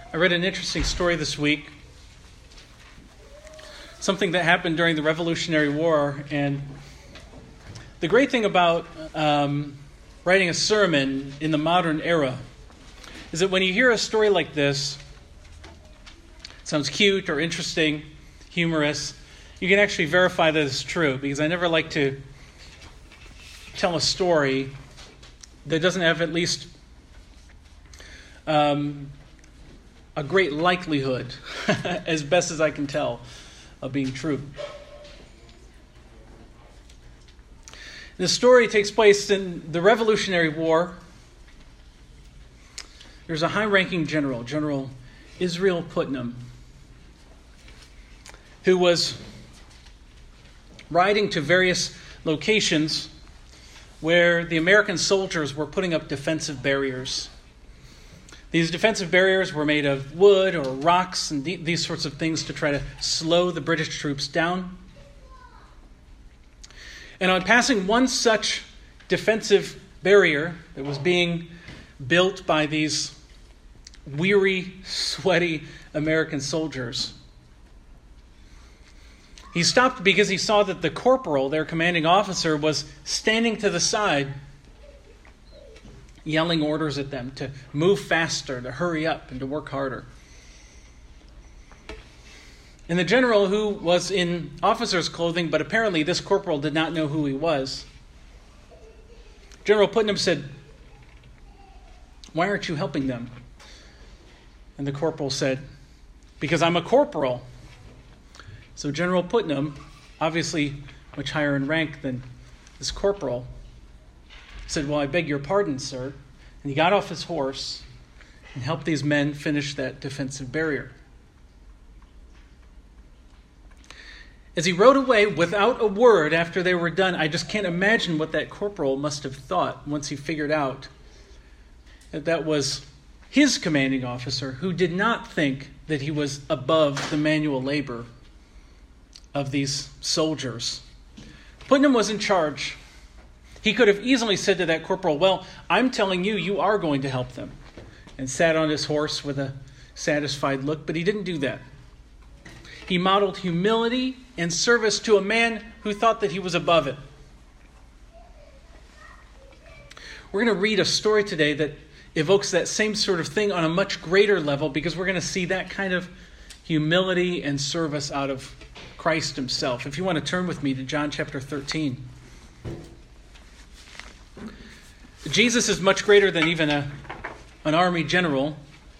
I read an interesting story this week. Something that happened during the Revolutionary War. And the great thing about writing a sermon in the modern era is that when you hear a story like this, it sounds cute or interesting, humorous, you can actually verify that it's true. Because I never like to tell a story that doesn't have at least a great likelihood, as best as I can tell, of being true. The story takes place in the Revolutionary War. There's a high-ranking general, General Israel Putnam, who was riding to various locations where the American soldiers were putting up defensive barriers. These defensive barriers were made of wood or rocks and these sorts of things to try to slow the British troops down. And on passing one such defensive barrier that was being built by these weary, sweaty American soldiers, he stopped because he saw that the corporal, their commanding officer, was standing to the side, yelling orders at them to move faster, to hurry up, and to work harder. And the general, who was in officer's clothing, but apparently this corporal did not know who he was, General Putnam said, "Why aren't you helping them?" And the corporal said, "Because I'm a corporal." So General Putnam, obviously much higher in rank than this corporal, said, "Well, I beg your pardon, sir." And he got off his horse and helped these men finish that defensive barrier. As he rode away without a word after they were done, I just can't imagine what that corporal must have thought once he figured out that that was his commanding officer, who did not think that he was above the manual labor of these soldiers. Putnam was in charge. He could have easily said to that corporal, "Well, I'm telling you, you are going to help them," and sat on his horse with a satisfied look, but he didn't do that. He modeled humility and service to a man who thought that he was above it. We're going to read a story today that evokes that same sort of thing on a much greater level, because we're going to see that kind of humility and service out of Christ himself. If you want to turn with me to John chapter 13. Jesus is much greater than even an army general.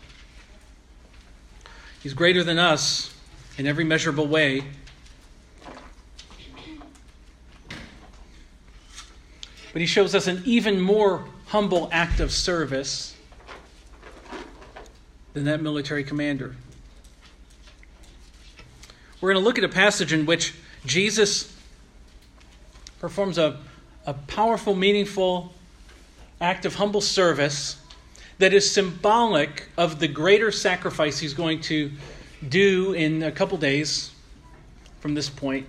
He's greater than us in every measurable way. But he shows us an even more humble act of service than that military commander. We're going to look at a passage in which Jesus performs a powerful, meaningful act of humble service that is symbolic of the greater sacrifice he's going to do in a couple days from this point.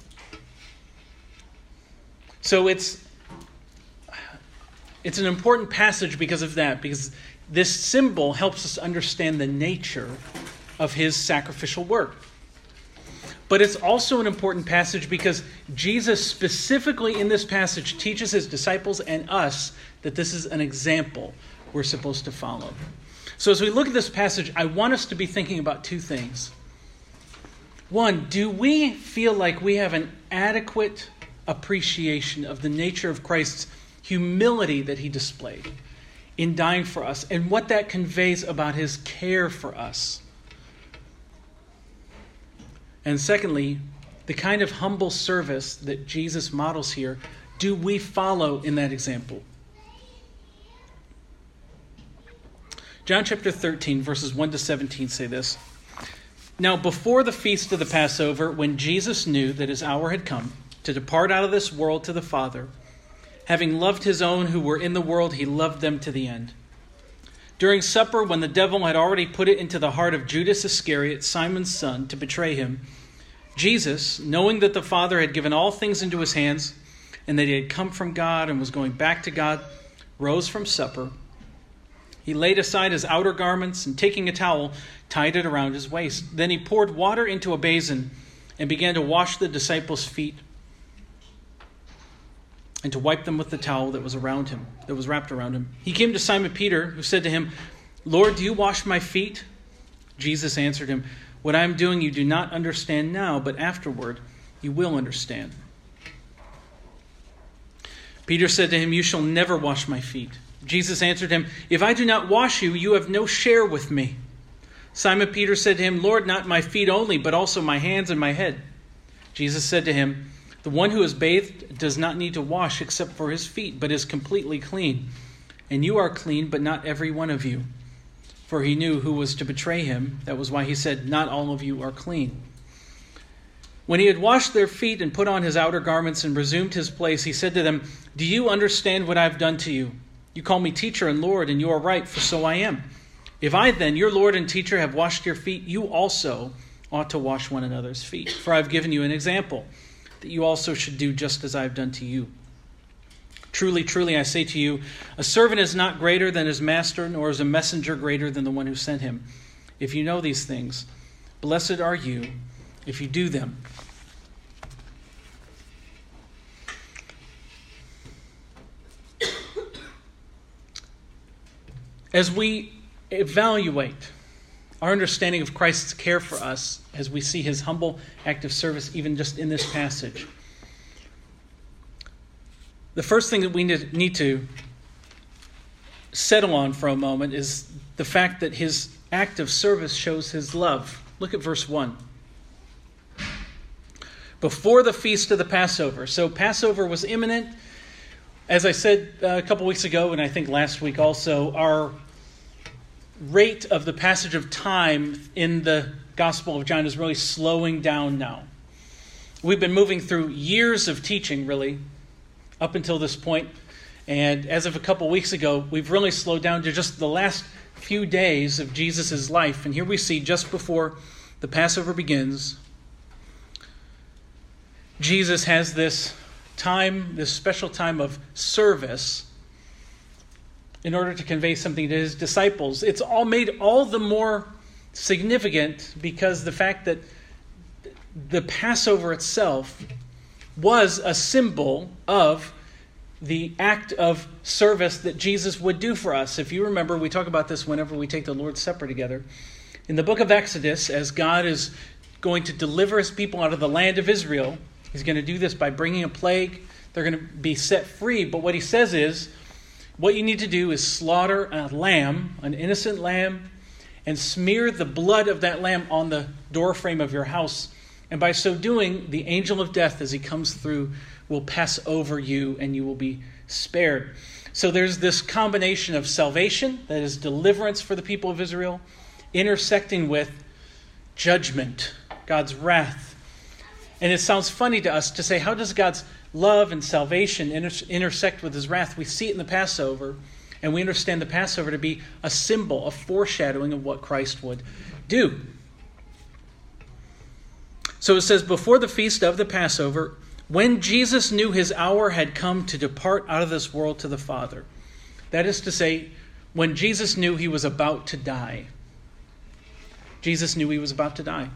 So it's an important passage because of that, because this symbol helps us understand the nature of his sacrificial work. But it's also an important passage because Jesus specifically in this passage teaches his disciples and us that this is an example we're supposed to follow. So as we look at this passage, I want us to be thinking about two things. One, do we feel like we have an adequate appreciation of the nature of Christ's humility that he displayed in dying for us and what that conveys about his care for us? And secondly, the kind of humble service that Jesus models here, do we follow in that example? John chapter 13, verses 1 to 17 say this. Now, before the feast of the Passover, when Jesus knew that his hour had come to depart out of this world to the Father, having loved his own who were in the world, he loved them to the end. During supper, when the devil had already put it into the heart of Judas Iscariot, Simon's son, to betray him, Jesus, knowing that the Father had given all things into his hands, and that he had come from God and was going back to God, rose from supper. He laid aside his outer garments and, taking a towel, tied it around his waist. Then he poured water into a basin and began to wash the disciples' feet and to wipe them with the towel that was wrapped around him. He came to Simon Peter, who said to him, "Lord, do you wash my feet?" Jesus answered him, "What I am doing you do not understand now, but afterward you will understand." Peter said to him, "You shall never wash my feet." Jesus answered him, "If I do not wash you, you have no share with me." Simon Peter said to him, "Lord, not my feet only, but also my hands and my head." Jesus said to him, "The one who is bathed does not need to wash except for his feet, but is completely clean. And you are clean, but not every one of you." For he knew who was to betray him. That was why he said, "Not all of you are clean." When he had washed their feet and put on his outer garments and resumed his place, he said to them, "Do you understand what I have done to you? You call me teacher and Lord, and you are right, for so I am. If I then, your Lord and teacher, have washed your feet, you also ought to wash one another's feet. For I have given you an example, that you also should do just as I have done to you. Truly, truly, I say to you, a servant is not greater than his master, nor is a messenger greater than the one who sent him. If you know these things, blessed are you if you do them." As we evaluate our understanding of Christ's care for us, as we see his humble act of service even just in this passage, the first thing that we need to settle on for a moment is the fact that his act of service shows his love. Look at verse 1. Before the feast of the Passover. So Passover was imminent. As I said a couple weeks ago, and I think last week also, our rate of the passage of time in the Gospel of John is really slowing down now. We've been moving through years of teaching, really, up until this point. And as of a couple weeks ago, we've really slowed down to just the last few days of Jesus' life. And here we see, just before the Passover begins, Jesus has this time, this special time of service in order to convey something to his disciples. It's all made all the more significant because the fact that the Passover itself was a symbol of the act of service that Jesus would do for us. If you remember, we talk about this whenever we take the Lord's Supper together. In the book of Exodus, as God is going to deliver his people out of the land of Israel, he's going to do this by bringing a plague. They're going to be set free. But what he says is, what you need to do is slaughter a lamb, an innocent lamb, and smear the blood of that lamb on the doorframe of your house. And by so doing, the angel of death, as he comes through, will pass over you and you will be spared. So there's this combination of salvation, that is deliverance for the people of Israel, intersecting with judgment, God's wrath. And it sounds funny to us to say, how does God's love and salvation intersect with his wrath? We see it in the Passover, and we understand the Passover to be a symbol, a foreshadowing of what Christ would do. So it says, before the feast of the Passover, when Jesus knew his hour had come to depart out of this world to the Father. That is to say, when Jesus knew he was about to die. Jesus knew he was about to die.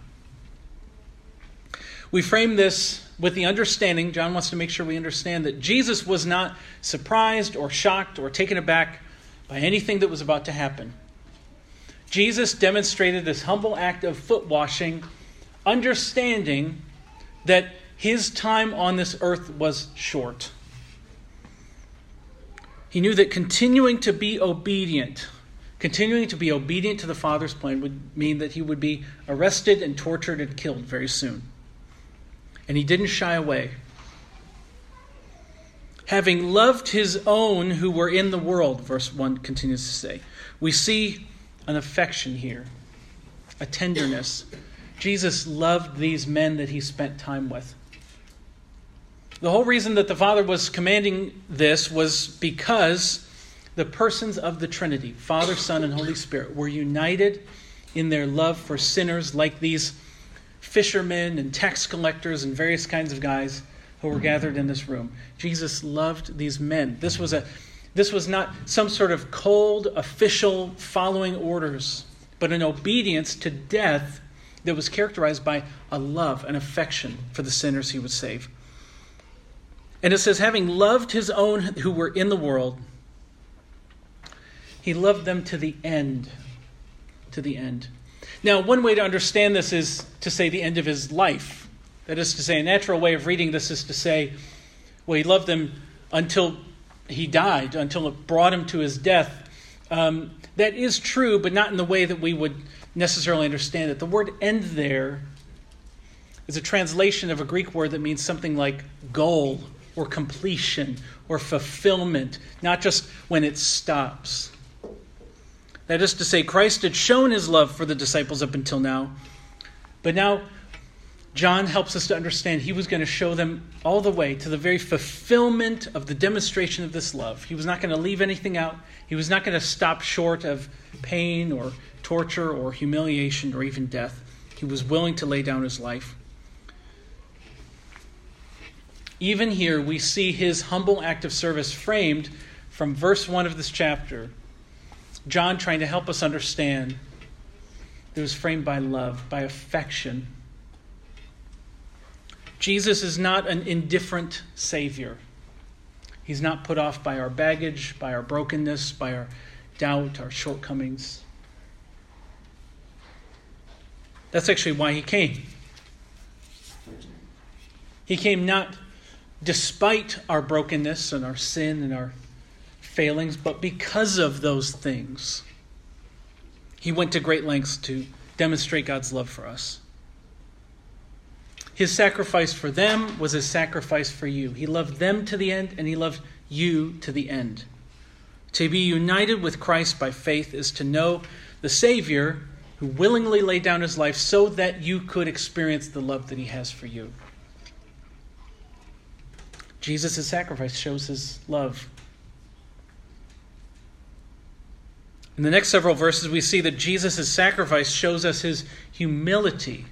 We frame this with the understanding, John wants to make sure we understand, that Jesus was not surprised or shocked or taken aback by anything that was about to happen. Jesus demonstrated this humble act of foot washing, understanding that his time on this earth was short. He knew that continuing to be obedient to the Father's plan would mean that he would be arrested and tortured and killed very soon. And he didn't shy away. Having loved his own who were in the world, verse 1 continues to say. We see an affection here, a tenderness. Jesus loved these men that he spent time with. The whole reason that the Father was commanding this was because the persons of the Trinity, Father, Son, and Holy Spirit, were united in their love for sinners like these fishermen and tax collectors and various kinds of guys who were gathered in this room. Jesus loved these men. This was a This was not some sort of cold, official following orders, but an obedience to death that was characterized by a love, an affection for the sinners he would save. And it says, having loved his own who were in the world, he loved them to the end. To the end. Now, one way to understand this is to say the end of his life. That is to say, a natural way of reading this is to say, well, he loved them until he died, until it brought him to his death. That is true, but not in the way that we would necessarily understand it. The word end there is a translation of a Greek word that means something like goal or completion or fulfillment, not just when it stops. That is to say, Christ had shown his love for the disciples up until now, but now John helps us to understand he was going to show them all the way to the very fulfillment of the demonstration of this love. He was not going to leave anything out. He was not going to stop short of pain or torture or humiliation or even death. He was willing to lay down his life. Even here, we see his humble act of service framed from verse 1 of this chapter. John trying to help us understand that it was framed by love, by affection. Jesus is not an indifferent Savior. He's not put off by our baggage, by our brokenness, by our doubt, our shortcomings. That's actually why he came. He came not despite our brokenness and our sin and our failings, but because of those things. He went to great lengths to demonstrate God's love for us. His sacrifice for them was his sacrifice for you. He loved them to the end, and he loved you to the end. To be united with Christ by faith is to know the Savior who willingly laid down his life so that you could experience the love that he has for you. Jesus' sacrifice shows his love. In the next several verses, we see that Jesus' sacrifice shows us his humility.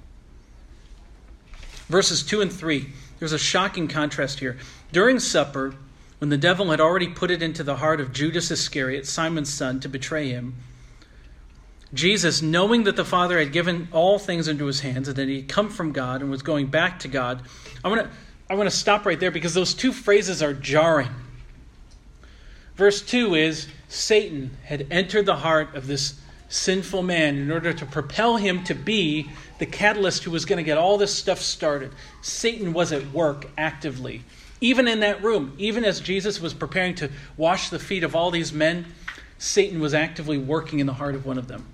Verses 2 and 3, there's a shocking contrast here. During supper, when the devil had already put it into the heart of Judas Iscariot, Simon's son, to betray him, Jesus, knowing that the Father had given all things into his hands and that he had come from God and was going back to God, I want to stop right there because those two phrases are jarring. Verse 2 is, Satan had entered the heart of this sinful man in order to propel him to be the catalyst who was going to get all this stuff started. Satan was at work actively. Even in that room, even as Jesus was preparing to wash the feet of all these men, Satan was actively working in the heart of one of them.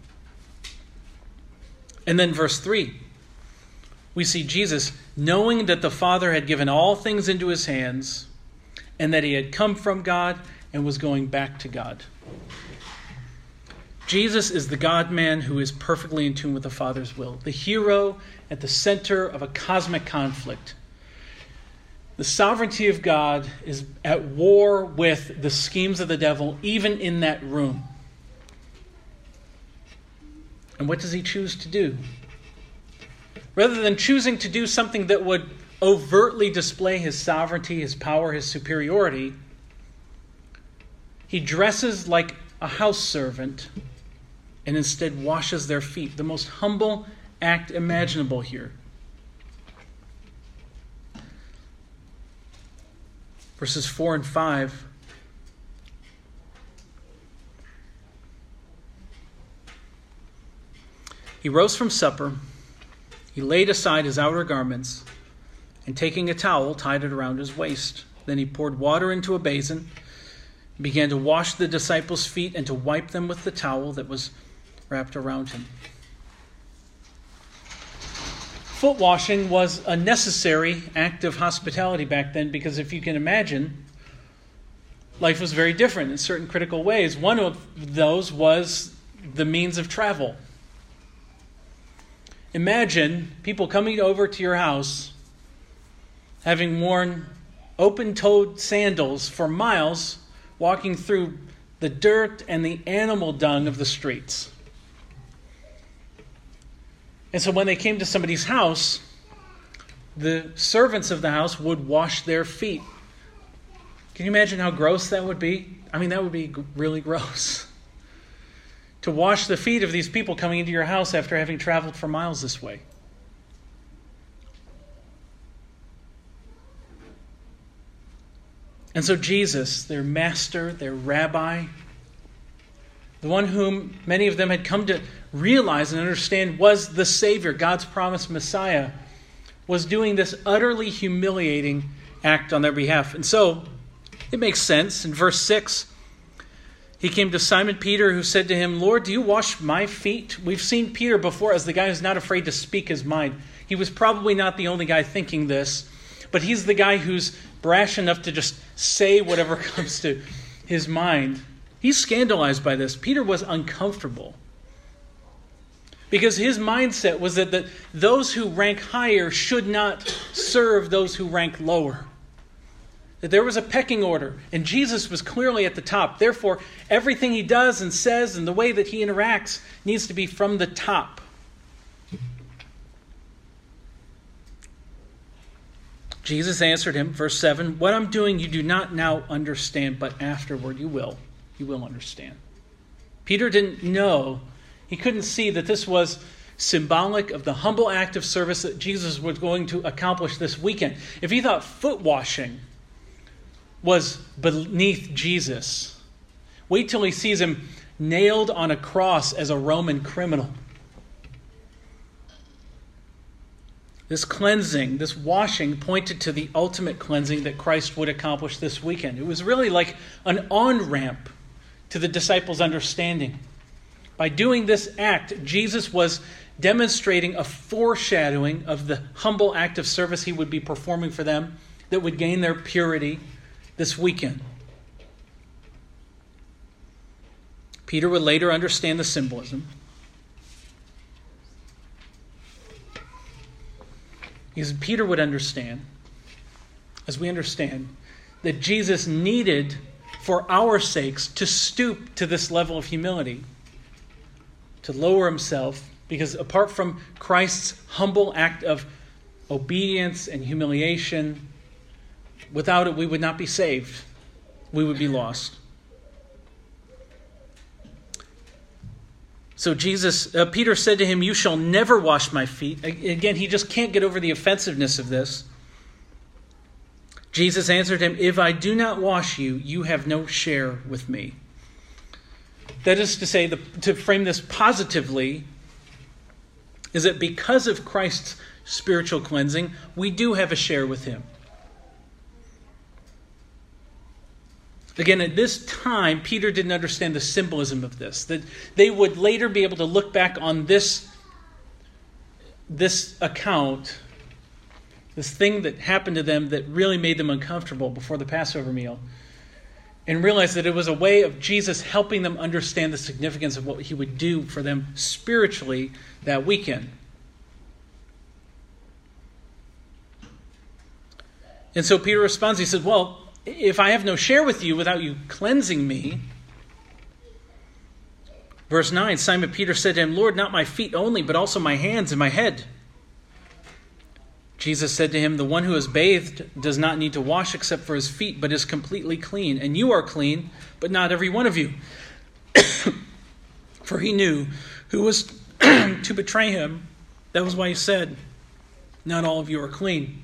And then verse 3, we see Jesus, knowing that the Father had given all things into his hands and that he had come from God and was going back to God. Jesus is the God-man who is perfectly in tune with the Father's will, the hero at the center of a cosmic conflict. The sovereignty of God is at war with the schemes of the devil, even in that room. And what does he choose to do? Rather than choosing to do something that would overtly display his sovereignty, his power, his superiority, he dresses like a house servant and instead washes their feet. The most humble act imaginable here. Verses 4 and 5. He rose from supper. He laid aside his outer garments, and taking a towel, tied it around his waist. Then he poured water into a basin, began to wash the disciples' feet and to wipe them with the towel that was wrapped around him. Foot washing was a necessary act of hospitality back then because if you can imagine, life was very different in certain critical ways. One of those was the means of travel. Imagine people coming over to your house having worn open-toed sandals for miles, walking through the dirt and the animal dung of the streets. And so when they came to somebody's house, the servants of the house would wash their feet. Can you imagine how gross that would be? I mean, that would be really gross. To wash the feet of these people coming into your house after having traveled for miles this way. And so Jesus, their master, their rabbi, the one whom many of them had come to realize and understand was the Savior, God's promised Messiah, was doing this utterly humiliating act on their behalf. And so, it makes sense. In verse 6, he came to Simon Peter, who said to him, "Lord, do you wash my feet?" We've seen Peter before as the guy who's not afraid to speak his mind. He was probably not the only guy thinking this, but he's the guy who's brash enough to just say whatever comes to his mind. He's scandalized by this. Peter was uncomfortable because his mindset was that those who rank higher should not serve those who rank lower. That there was a pecking order, and Jesus was clearly at the top. Therefore, everything he does and says and the way that he interacts needs to be from the top. Jesus answered him, verse 7, "What I'm doing you do not now understand, but afterward you will. You will understand." Peter didn't know. He couldn't see that this was symbolic of the humble act of service that Jesus was going to accomplish this weekend. If he thought foot washing was beneath Jesus, wait till he sees him nailed on a cross as a Roman criminal. This cleansing, this washing, pointed to the ultimate cleansing that Christ would accomplish this weekend. It was really like an on-ramp to the disciples' understanding. By doing this act, Jesus was demonstrating a foreshadowing of the humble act of service he would be performing for them that would gain their purity this weekend. Peter would later understand the symbolism. Because Peter would understand, as we understand, that Jesus needed, for our sakes, to stoop to this level of humility, to lower himself, because apart from Christ's humble act of obedience and humiliation, without it we would not be saved. We would be lost. So Peter said to him, "You shall never wash my feet." Again, he just can't get over the offensiveness of this. Jesus answered him, "If I do not wash you, you have no share with me." That is to say, to frame this positively, is that because of Christ's spiritual cleansing, we do have a share with him. Again, at this time, Peter didn't understand the symbolism of this, that they would later be able to look back on this account, this thing that happened to them that really made them uncomfortable before the Passover meal, and realize that it was a way of Jesus helping them understand the significance of what he would do for them spiritually that weekend. And so Peter responds, he said, "Well, if I have no share with you without you cleansing me." Verse 9, Simon Peter said to him, "Lord, not my feet only, but also my hands and my head." Jesus said to him, "The one who is bathed does not need to wash except for his feet, but is completely clean. And you are clean, but not every one of you." For he knew who was to betray him. That was why he said, "Not all of you are clean."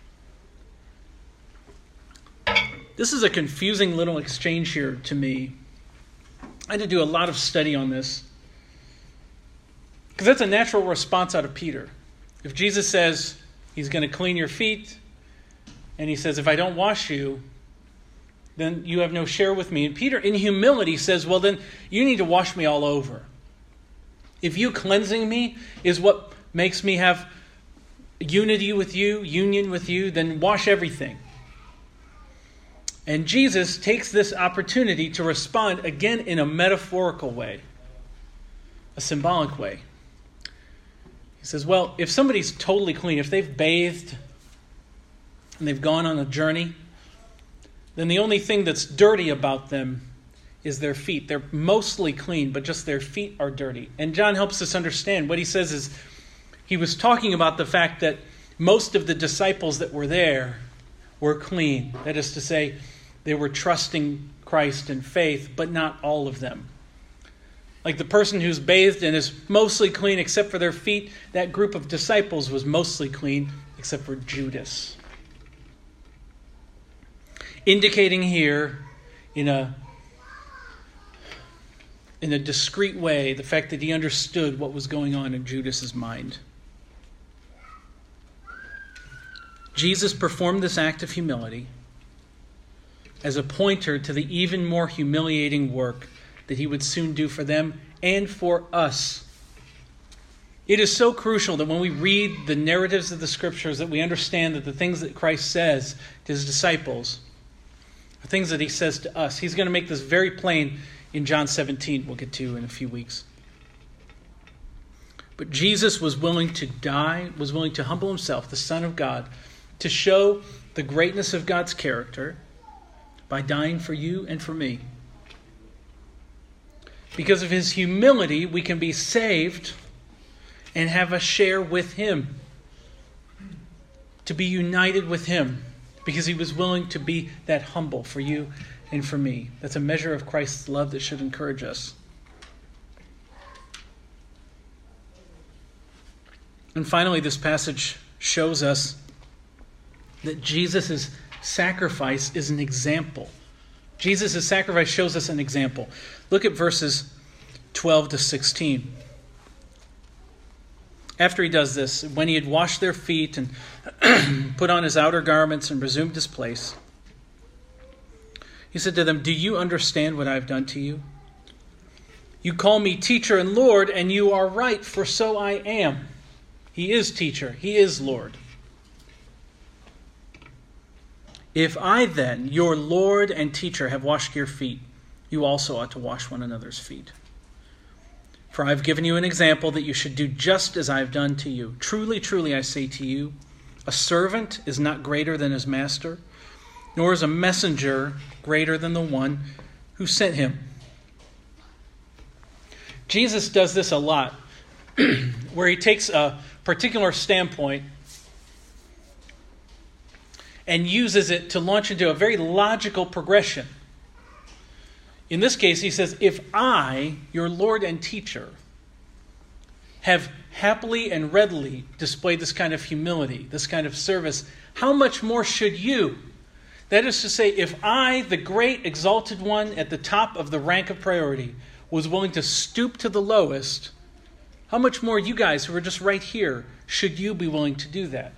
This is a confusing little exchange here to me. I had to do a lot of study on this, because that's a natural response out of Peter. If Jesus says he's going to clean your feet, and he says, "If I don't wash you, then you have no share with me." And Peter, in humility, says, "Well, then you need to wash me all over. If you cleansing me is what makes me have unity with you, union with you, then wash everything." And Jesus takes this opportunity to respond again in a metaphorical way, a symbolic way. He says, well, if somebody's totally clean, if they've bathed and they've gone on a journey, then the only thing that's dirty about them is their feet. They're mostly clean, but just their feet are dirty. And John helps us understand. What he says is, he was talking about the fact that most of the disciples that were there were clean. That is to say, They were trusting Christ in faith, but not all of them. Like the person who's bathed and is mostly clean except for their feet, that group of disciples was mostly clean except for Judas. Indicating here in a discreet way the fact that he understood what was going on in Judas's mind. Jesus performed this act of humility as a pointer to the even more humiliating work that he would soon do for them and for us. It is so crucial that when we read the narratives of the Scriptures that we understand that the things that Christ says to his disciples are things that he says to us. He's going to make this very plain in John 17, we'll get to in a few weeks. But Jesus was willing to die, was willing to humble himself, the Son of God, to show the greatness of God's character by dying for you and for me. Because of his humility, we can be saved and have a share with him. To be united with him. Because he was willing to be that humble for you and for me. That's a measure of Christ's love that should encourage us. And finally, this passage shows us that Jesus' sacrifice is an example. Jesus' sacrifice shows us an example. Look at verses 12 to 16. After he does this, when he had washed their feet and put on his outer garments and resumed his place, he said to them, "Do you understand what I have done to you? You call me teacher and Lord, and you are right, for so I am." He is teacher. He is Lord. "If I then, your Lord and teacher, have washed your feet, you also ought to wash one another's feet. For I have given you an example that you should do just as I have done to you. Truly, truly, I say to you, a servant is not greater than his master, nor is a messenger greater than the one who sent him." Jesus does this a lot, where he takes a particular standpoint and uses it to launch into a very logical progression. In this case, he says, if I, your Lord and teacher, have happily and readily displayed this kind of humility, this kind of service, how much more should you? That is to say, if I, the great exalted one at the top of the rank of priority, was willing to stoop to the lowest, how much more you guys who are just right here, should you be willing to do that?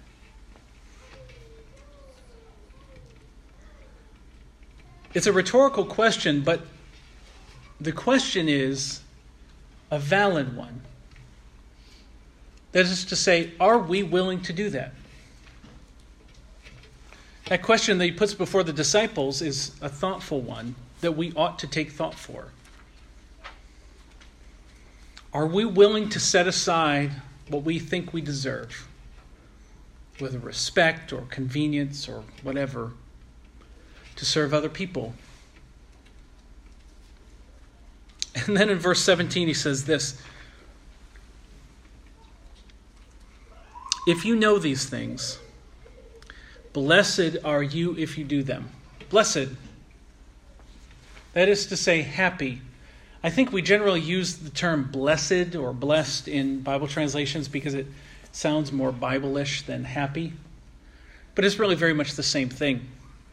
It's a rhetorical question, but the question is a valid one. That is to say, are we willing to do that? That question that he puts before the disciples is a thoughtful one that we ought to take thought for. Are we willing to set aside what we think we deserve, whether respect or convenience or whatever, to serve other people? And then in verse 17 he says this, "If you know these things, blessed are you if you do them." Blessed. That is to say, happy. I think we generally use the term blessed or blessed in Bible translations because it sounds more Bible-ish than happy. But it's really very much the same thing.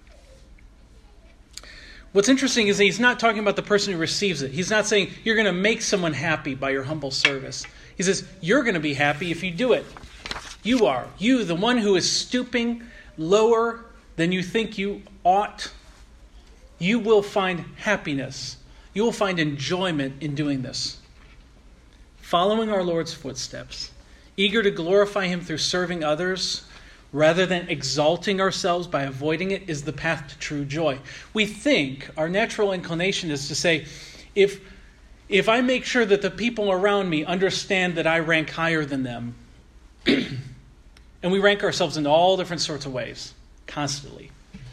What's interesting is that he's not talking about the person who receives it. He's not saying you're going to make someone happy by your humble service. He says you're going to be happy if you do it. You are. You, the one who is stooping lower than you think you ought, you will find happiness. You will find enjoyment in doing this. Following our Lord's footsteps, eager to glorify him through serving others, rather than exalting ourselves by avoiding it, is the path to true joy. We think our natural inclination is to say, if I make sure that the people around me understand that I rank higher than them, and we rank ourselves in all different sorts of ways, constantly.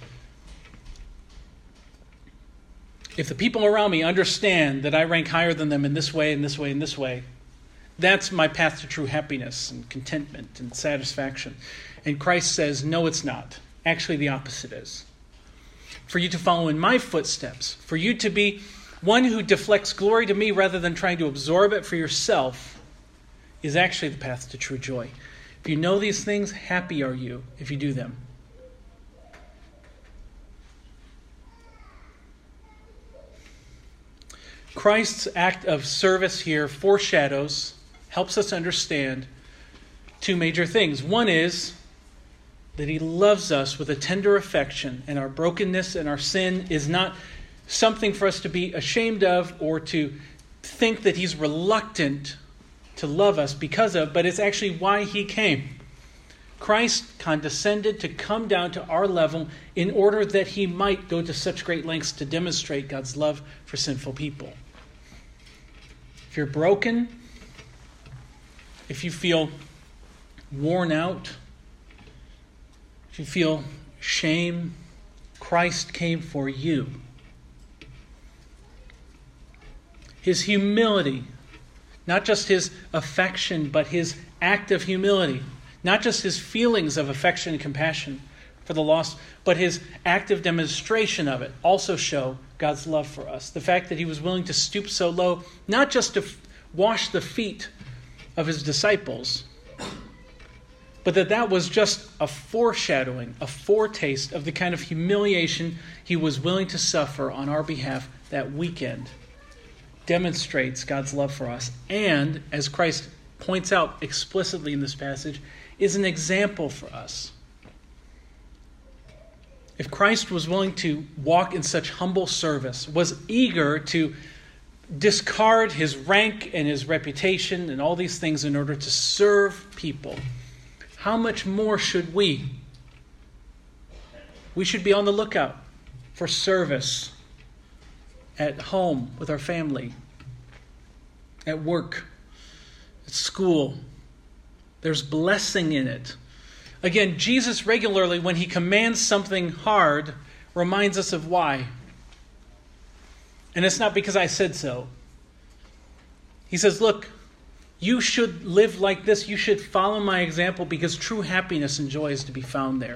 If the people around me understand that I rank higher than them in this way, in this way, in this way, that's my path to true happiness and contentment and satisfaction. And Christ says, no, it's not. Actually, the opposite is. for you to follow in my footsteps, for you to be one who deflects glory to me rather than trying to absorb it for yourself, is actually the path to true joy. If you know these things, happy are you if you do them. Christ's act of service here foreshadows, helps us understand two major things. One is that he loves us with a tender affection, and our brokenness and our sin is not something for us to be ashamed of or to think that he's reluctant to love us because of, but it's actually why he came. Christ condescended to come down to our level in order that he might go to such great lengths to demonstrate God's love for sinful people. If you're broken, if you feel worn out, if you feel shame, Christ came for you. His humility, not just his affection, but his act of humility, not just his feelings of affection and compassion for the lost, but his active demonstration of it also show God's love for us. The fact that he was willing to stoop so low, not just to wash the feet of his disciples, but that was just a foreshadowing, a foretaste of the kind of humiliation he was willing to suffer on our behalf that weekend, demonstrates God's love for us. And, as Christ points out explicitly in this passage, is an example for us. If Christ was willing to walk in such humble service, was eager to discard his rank and his reputation and all these things in order to serve people, how much more should we? We should be on the lookout for service at home with our family, at work, at school. There's blessing in it. Again, Jesus regularly, when he commands something hard, reminds us of why. And it's not because I said so. He says, look, you should live like this. You should follow my example because true happiness and joy is to be found there.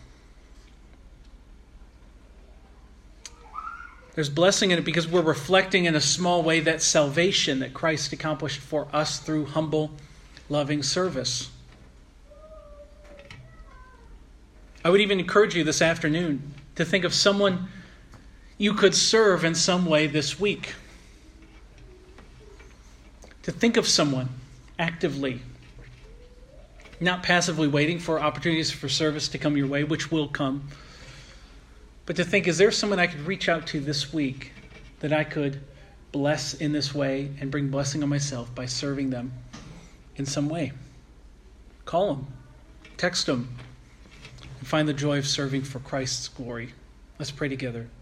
There's blessing in it because we're reflecting in a small way that salvation that Christ accomplished for us through humble, loving service. I would even encourage you this afternoon to think of someone you could serve in some way this week. To think of someone actively, not passively waiting for opportunities for service to come your way, which will come, but to think, is there someone I could reach out to this week that I could bless in this way and bring blessing on myself by serving them in some way? Call them, text them, and find the joy of serving for Christ's glory. Let's pray together.